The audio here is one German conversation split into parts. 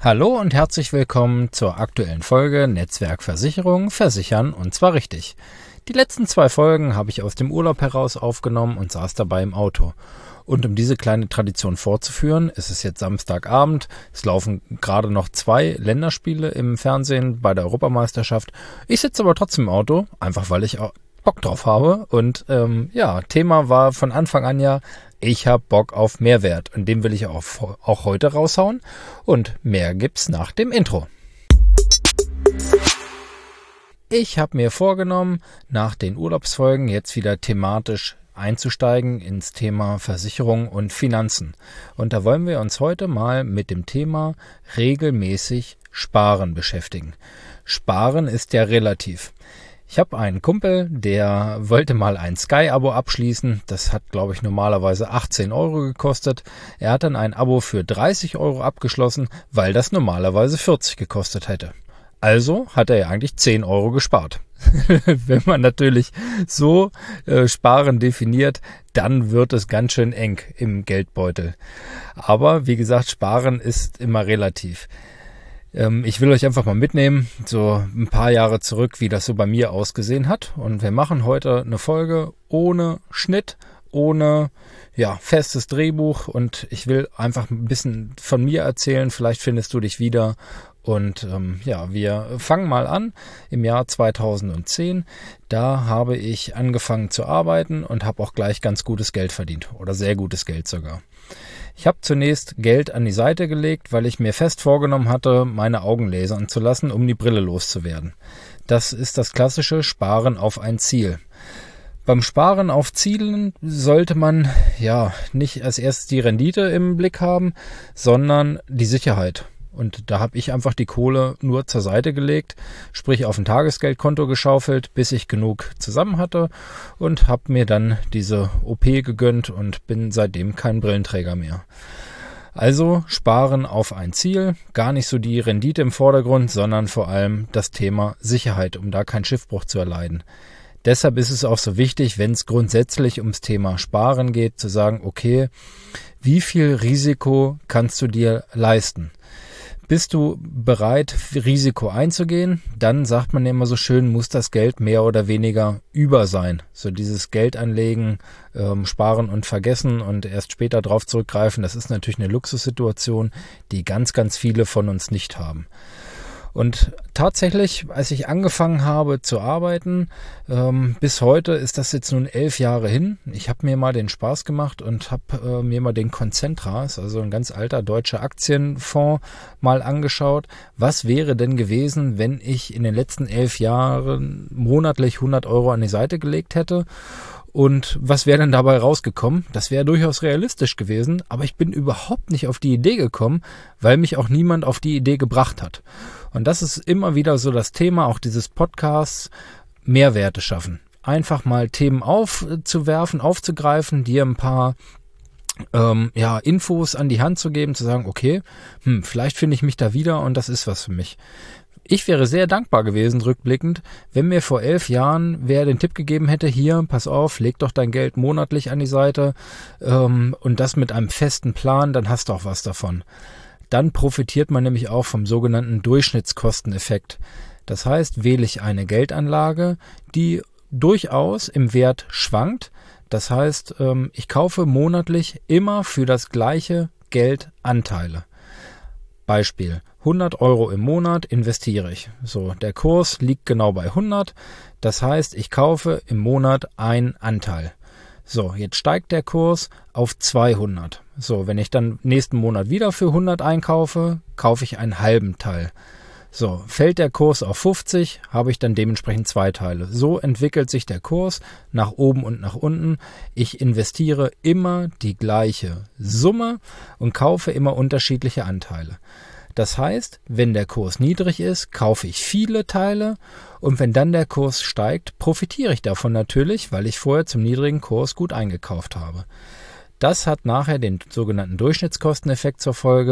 Hallo und herzlich willkommen zur aktuellen Folge Netzwerkversicherung versichern und zwar richtig. Die letzten 2 Folgen habe ich aus dem Urlaub heraus aufgenommen und saß dabei im Auto. Und um diese kleine Tradition fortzuführen, ist es jetzt Samstagabend. Es laufen gerade noch 2 Länderspiele im Fernsehen bei der Europameisterschaft. Ich sitze aber trotzdem im Auto, einfach weil ich auch Bock drauf habe. Und Thema war von Anfang an ja, ich habe Bock auf Mehrwert. Und den will ich auch heute raushauen. Und mehr gibt's nach dem Intro. Ich habe mir vorgenommen, nach den Urlaubsfolgen jetzt wieder thematisch einzusteigen ins Thema Versicherung und Finanzen. Und da wollen wir uns heute mal mit dem Thema regelmäßig Sparen beschäftigen. Sparen ist ja relativ. Ich habe einen Kumpel, der wollte mal ein Sky-Abo abschließen. Das hat, glaube ich, normalerweise 18 Euro gekostet. Er hat dann ein Abo für 30 Euro abgeschlossen, weil das normalerweise 40 gekostet hätte. Also hat er ja eigentlich 10 Euro gespart. Wenn man natürlich so Sparen definiert, dann wird es ganz schön eng im Geldbeutel. Aber wie gesagt, Sparen ist immer relativ. Ich will euch einfach mal mitnehmen, so ein paar Jahre zurück, wie das so bei mir ausgesehen hat. Und wir machen heute eine Folge ohne Schnitt, ohne festes Drehbuch. Und ich will einfach ein bisschen von mir erzählen. Vielleicht findest du dich wieder. Und wir fangen mal an im Jahr 2010. Da habe ich angefangen zu arbeiten und habe auch gleich ganz gutes Geld verdient oder sehr gutes Geld sogar. Ich habe zunächst Geld an die Seite gelegt, weil ich mir fest vorgenommen hatte, meine Augen lasern zu lassen, um die Brille loszuwerden. Das ist das klassische Sparen auf ein Ziel. Beim Sparen auf Zielen sollte man nicht als erstes die Rendite im Blick haben, sondern die Sicherheit. Und da habe ich einfach die Kohle nur zur Seite gelegt, sprich auf ein Tagesgeldkonto geschaufelt, bis ich genug zusammen hatte und habe mir dann diese OP gegönnt und bin seitdem kein Brillenträger mehr. Also Sparen auf ein Ziel, gar nicht so die Rendite im Vordergrund, sondern vor allem das Thema Sicherheit, um da keinen Schiffbruch zu erleiden. Deshalb ist es auch so wichtig, wenn es grundsätzlich ums Thema Sparen geht, zu sagen, okay, wie viel Risiko kannst du dir leisten? Bist du bereit, Risiko einzugehen? Dann sagt man immer so schön, muss das Geld mehr oder weniger über sein. So dieses Geld anlegen, sparen und vergessen und erst später drauf zurückgreifen, das ist natürlich eine Luxussituation, die ganz, ganz viele von uns nicht haben. Und tatsächlich, als ich angefangen habe zu arbeiten, bis heute ist das jetzt nun 11 Jahre hin. Ich habe mir mal den Spaß gemacht und habe mir mal den Concentras, also ein ganz alter deutscher Aktienfonds, mal angeschaut. Was wäre denn gewesen, wenn ich in den letzten 11 Jahren monatlich 100 Euro an die Seite gelegt hätte? Und was wäre denn dabei rausgekommen? Das wäre durchaus realistisch gewesen, aber ich bin überhaupt nicht auf die Idee gekommen, weil mich auch niemand auf die Idee gebracht hat. Und das ist immer wieder so das Thema auch dieses Podcasts, Mehrwerte schaffen. Einfach mal Themen aufzuwerfen, aufzugreifen, dir ein paar Infos an die Hand zu geben, zu sagen, okay, vielleicht finde ich mich da wieder und das ist was für mich. Ich wäre sehr dankbar gewesen, rückblickend, wenn mir vor 11 Jahren wer den Tipp gegeben hätte, hier, pass auf, leg doch dein Geld monatlich an die Seite und das mit einem festen Plan, dann hast du auch was davon. Dann profitiert man nämlich auch vom sogenannten Durchschnittskosteneffekt. Das heißt, wähle ich eine Geldanlage, die durchaus im Wert schwankt. Das heißt, ich kaufe monatlich immer für das gleiche Geld Anteile. Beispiel, 100 Euro im Monat investiere ich. So, der Kurs liegt genau bei 100. Das heißt, ich kaufe im Monat einen Anteil. So, jetzt steigt der Kurs auf 200. So, wenn ich dann nächsten Monat wieder für 100 einkaufe, kaufe ich einen halben Teil. So, fällt der Kurs auf 50, habe ich dann dementsprechend 2 Teile. So entwickelt sich der Kurs nach oben und nach unten. Ich investiere immer die gleiche Summe und kaufe immer unterschiedliche Anteile. Das heißt, wenn der Kurs niedrig ist, kaufe ich viele Teile und wenn dann der Kurs steigt, profitiere ich davon natürlich, weil ich vorher zum niedrigen Kurs gut eingekauft habe. Das hat nachher den sogenannten Durchschnittskosteneffekt zur Folge,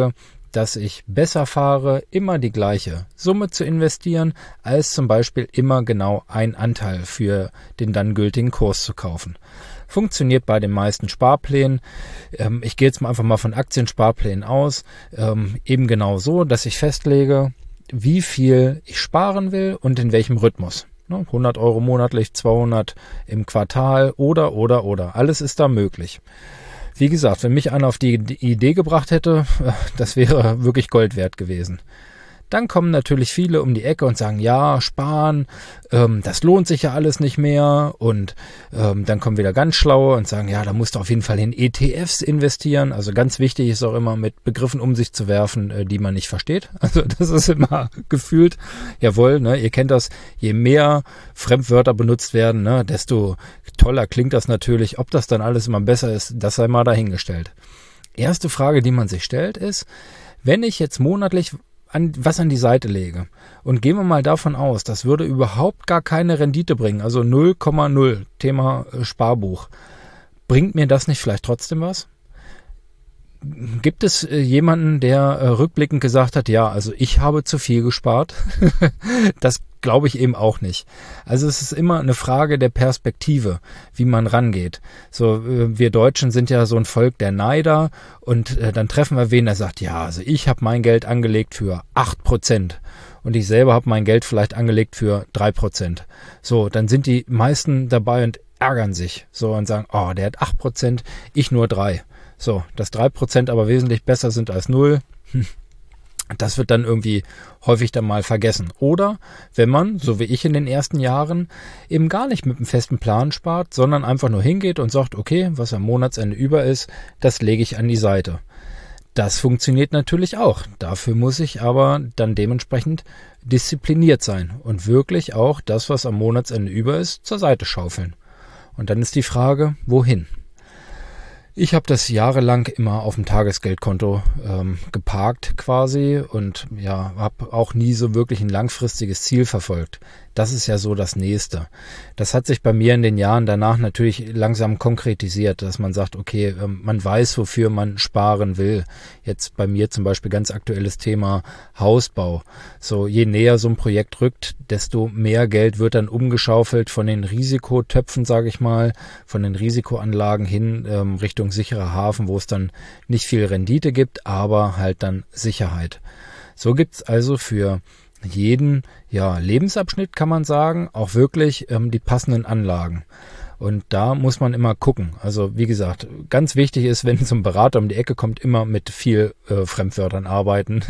dass ich besser fahre, immer die gleiche Summe zu investieren, als zum Beispiel immer genau einen Anteil für den dann gültigen Kurs zu kaufen. Funktioniert bei den meisten Sparplänen. Ich gehe jetzt mal einfach mal von Aktiensparplänen aus. Eben genau so, dass ich festlege, wie viel ich sparen will und in welchem Rhythmus. 100 Euro monatlich, 200 im Quartal oder. Alles ist da möglich. Wie gesagt, wenn mich einer auf die Idee gebracht hätte, das wäre wirklich Gold wert gewesen. Dann kommen natürlich viele um die Ecke und sagen, ja, sparen, das lohnt sich ja alles nicht mehr. Und dann kommen wieder ganz Schlaue und sagen, ja, da musst du auf jeden Fall in ETFs investieren. Also ganz wichtig ist auch immer, mit Begriffen um sich zu werfen, die man nicht versteht. Also das ist immer gefühlt, jawohl, ne, ihr kennt das, je mehr Fremdwörter benutzt werden, ne, desto toller klingt das natürlich. Ob das dann alles immer besser ist, das sei mal dahingestellt. Erste Frage, die man sich stellt, ist, wenn ich jetzt monatlich was an die Seite lege und gehen wir mal davon aus, das würde überhaupt gar keine Rendite bringen, also 0,0, Thema Sparbuch, bringt mir das nicht vielleicht trotzdem was? Gibt es jemanden, der rückblickend gesagt hat, ja, also ich habe zu viel gespart? Das glaube ich eben auch nicht. Also es ist immer eine Frage der Perspektive, wie man rangeht. So, wir Deutschen sind ja so ein Volk der Neider und dann treffen wir wen, der sagt, ja, also ich habe mein Geld angelegt für 8% und ich selber habe mein Geld vielleicht angelegt für 3%. So, dann sind die meisten dabei und ärgern sich so und sagen, oh, der hat 8%, ich nur 3%. So, dass 3% aber wesentlich besser sind als 0, das wird dann irgendwie häufig dann mal vergessen. Oder wenn man, so wie ich in den ersten Jahren, eben gar nicht mit einem festen Plan spart, sondern einfach nur hingeht und sagt, okay, was am Monatsende über ist, das lege ich an die Seite. Das funktioniert natürlich auch. Dafür muss ich aber dann dementsprechend diszipliniert sein und wirklich auch das, was am Monatsende über ist, zur Seite schaufeln. Und dann ist die Frage, wohin? Ich habe das jahrelang immer auf dem Tagesgeldkonto geparkt quasi und ja, habe auch nie so wirklich ein langfristiges Ziel verfolgt. Das ist ja so das Nächste. Das hat sich bei mir in den Jahren danach natürlich langsam konkretisiert, dass man sagt, okay, man weiß, wofür man sparen will. Jetzt bei mir zum Beispiel ganz aktuelles Thema Hausbau. So, je näher so ein Projekt rückt, desto mehr Geld wird dann umgeschaufelt von den Risikotöpfen, sage ich mal, von den Risikoanlagen hin Richtung sicherer Hafen, wo es dann nicht viel Rendite gibt, aber halt dann Sicherheit. So gibt's also für jeden Lebensabschnitt, kann man sagen, auch wirklich die passenden Anlagen. Und da muss man immer gucken. Also wie gesagt, ganz wichtig ist, wenn zum Berater um die Ecke kommt, immer mit viel Fremdwörtern arbeiten.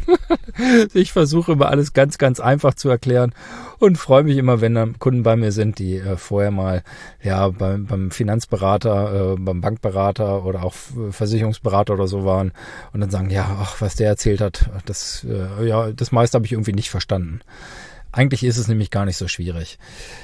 Ich versuche immer alles ganz, ganz einfach zu erklären und freue mich immer, wenn dann Kunden bei mir sind, die vorher mal beim Finanzberater, beim Bankberater oder auch Versicherungsberater oder so waren und dann sagen, ja, ach, was der erzählt hat, das meiste habe ich irgendwie nicht verstanden. Eigentlich ist es nämlich gar nicht so schwierig.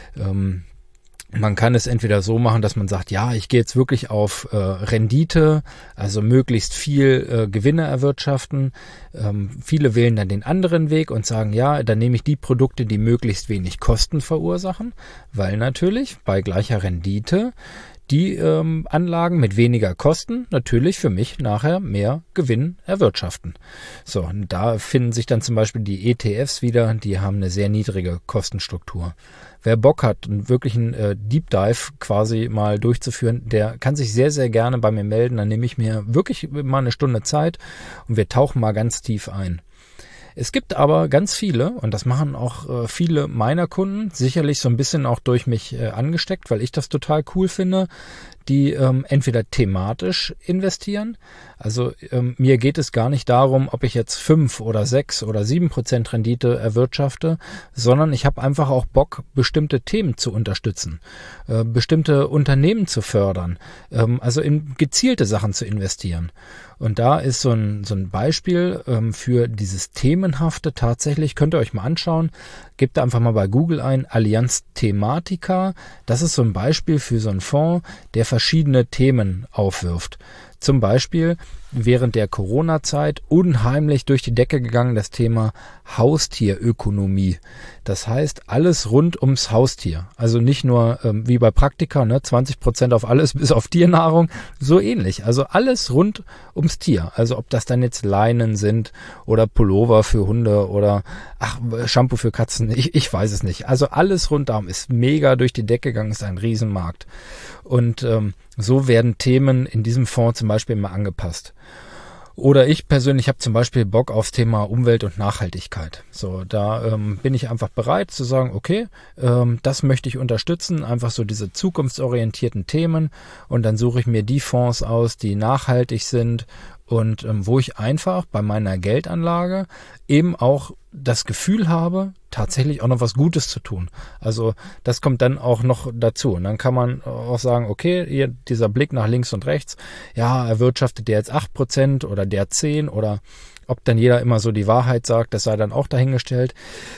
Man kann es entweder so machen, dass man sagt, ja, ich gehe jetzt wirklich auf Rendite, also möglichst viel Gewinne erwirtschaften. Viele wählen dann den anderen Weg und sagen, ja, dann nehme ich die Produkte, die möglichst wenig Kosten verursachen, weil natürlich bei gleicher Rendite die Anlagen mit weniger Kosten natürlich für mich nachher mehr Gewinn erwirtschaften. So, und da finden sich dann zum Beispiel die ETFs wieder, die haben eine sehr niedrige Kostenstruktur. Wer Bock hat, wirklich einen Deep Dive quasi mal durchzuführen, der kann sich sehr, sehr gerne bei mir melden. Dann nehme ich mir wirklich mal eine Stunde Zeit und wir tauchen mal ganz tief ein. Es gibt aber ganz viele, und das machen auch viele meiner Kunden, sicherlich so ein bisschen auch durch mich angesteckt, weil ich das total cool finde, die entweder thematisch investieren. Also mir geht es gar nicht darum, ob ich jetzt 5 oder 6 oder 7% Rendite erwirtschafte, sondern ich habe einfach auch Bock, bestimmte Themen zu unterstützen, bestimmte Unternehmen zu fördern, also in gezielte Sachen zu investieren. Und da ist so ein Beispiel für dieses Themenhafte tatsächlich, könnt ihr euch mal anschauen, gebt da einfach mal bei Google ein, Allianz Thematica. Das ist so ein Beispiel für so einen Fonds, der verschiedene Themen aufwirft. Zum Beispiel während der Corona-Zeit unheimlich durch die Decke gegangen, das Thema Haustierökonomie. Das heißt, alles rund ums Haustier. Also nicht nur wie bei Praktika, 20% auf alles bis auf Tiernahrung, so ähnlich. Also alles rund ums Tier. Also ob das dann jetzt Leinen sind oder Pullover für Hunde oder Shampoo für Katzen, ich weiß es nicht. Also alles rundum ist mega durch die Decke gegangen, ist ein Riesenmarkt. Und so werden Themen in diesem Fonds zum Beispiel immer angepasst. Oder ich persönlich habe zum Beispiel Bock aufs Thema Umwelt und Nachhaltigkeit. So, da bin ich einfach bereit zu sagen, okay, das möchte ich unterstützen, einfach so diese zukunftsorientierten Themen. Und dann suche ich mir die Fonds aus, die nachhaltig sind und wo ich einfach bei meiner Geldanlage eben auch das Gefühl habe, tatsächlich auch noch was Gutes zu tun. Also das kommt dann auch noch dazu. Und dann kann man auch sagen, okay, hier dieser Blick nach links und rechts, ja, erwirtschaftet der jetzt 8% oder der 10% oder ob dann jeder immer so die Wahrheit sagt, das sei dann auch dahingestellt.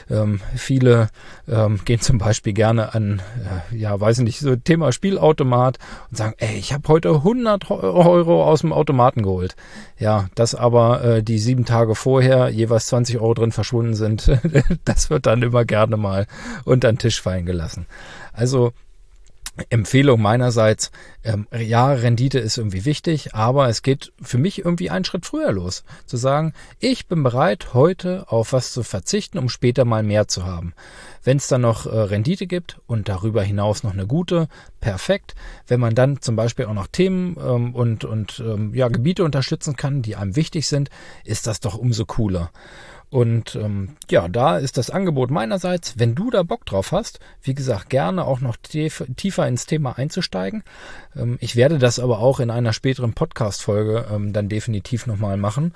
Viele gehen zum Beispiel gerne an, weiß nicht, so Thema Spielautomat und sagen, ich habe heute 100 Euro aus dem Automaten geholt. Ja, dass aber die 7 Tage vorher jeweils 20 Euro drin verschwunden sind, das wird dann immer gerne mal unter den Tisch fallen gelassen. Also Empfehlung meinerseits, Rendite ist irgendwie wichtig, aber es geht für mich irgendwie einen Schritt früher los. Zu sagen, ich bin bereit, heute auf was zu verzichten, um später mal mehr zu haben. Wenn es dann noch Rendite gibt und darüber hinaus noch eine gute, perfekt. Wenn man dann zum Beispiel auch noch Themen und Gebiete unterstützen kann, die einem wichtig sind, ist das doch umso cooler. Und da ist das Angebot meinerseits, wenn du da Bock drauf hast, wie gesagt, gerne auch noch tiefer ins Thema einzusteigen. Ich werde das aber auch in einer späteren Podcast-Folge dann definitiv nochmal machen.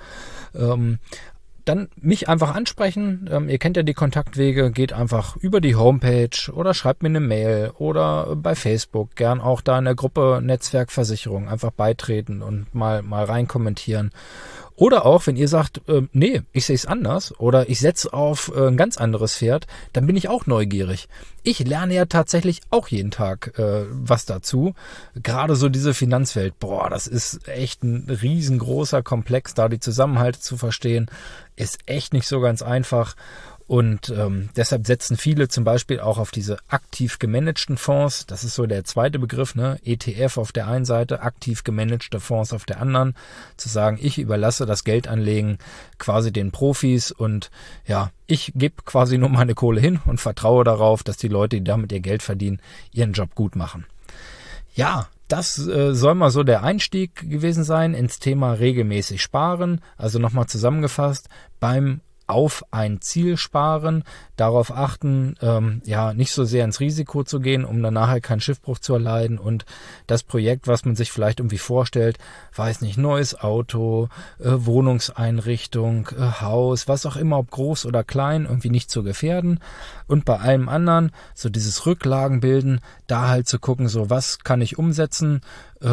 Dann mich einfach ansprechen. Ihr kennt ja die Kontaktwege, geht einfach über die Homepage oder schreibt mir eine Mail oder bei Facebook, gern auch da in der Gruppe Netzwerkversicherung einfach beitreten und mal rein kommentieren. Oder auch, wenn ihr sagt, ich sehe es anders oder ich setze auf ein ganz anderes Pferd, dann bin ich auch neugierig. Ich lerne ja tatsächlich auch jeden Tag was dazu. Gerade so diese Finanzwelt, das ist echt ein riesengroßer Komplex, da die Zusammenhalte zu verstehen, ist echt nicht so ganz einfach. Und deshalb setzen viele zum Beispiel auch auf diese aktiv gemanagten Fonds. Das ist so der zweite Begriff, ETF auf der einen Seite, aktiv gemanagte Fonds auf der anderen. Zu sagen, ich überlasse das Geldanlegen quasi den Profis und ich gebe quasi nur meine Kohle hin und vertraue darauf, dass die Leute, die damit ihr Geld verdienen, ihren Job gut machen. Ja, das soll mal so der Einstieg gewesen sein ins Thema regelmäßig sparen. Also nochmal zusammengefasst, beim auf ein Ziel sparen, darauf achten, nicht so sehr ins Risiko zu gehen, um dann nachher keinen Schiffbruch zu erleiden und das Projekt, was man sich vielleicht irgendwie vorstellt, neues Auto, Wohnungseinrichtung, Haus, was auch immer, ob groß oder klein, irgendwie nicht zu gefährden und bei allem anderen so dieses Rücklagenbilden, da halt zu gucken, so was kann ich umsetzen,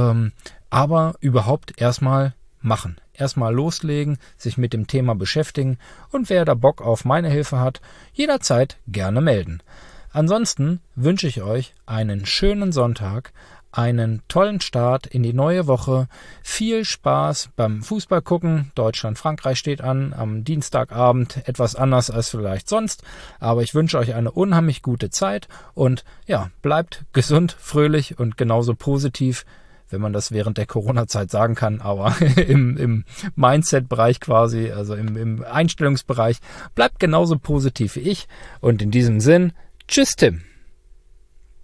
aber überhaupt erstmal machen. Erstmal loslegen, sich mit dem Thema beschäftigen und wer da Bock auf meine Hilfe hat, jederzeit gerne melden. Ansonsten wünsche ich euch einen schönen Sonntag, einen tollen Start in die neue Woche, viel Spaß beim Fußball gucken. Deutschland-Frankreich steht an, am Dienstagabend, etwas anders als vielleicht sonst, aber ich wünsche euch eine unheimlich gute Zeit und bleibt gesund, fröhlich und genauso positiv, wenn man das während der Corona-Zeit sagen kann, aber im Mindset-Bereich quasi, also im Einstellungsbereich, bleibt genauso positiv wie ich. Und in diesem Sinn, tschüss Tim.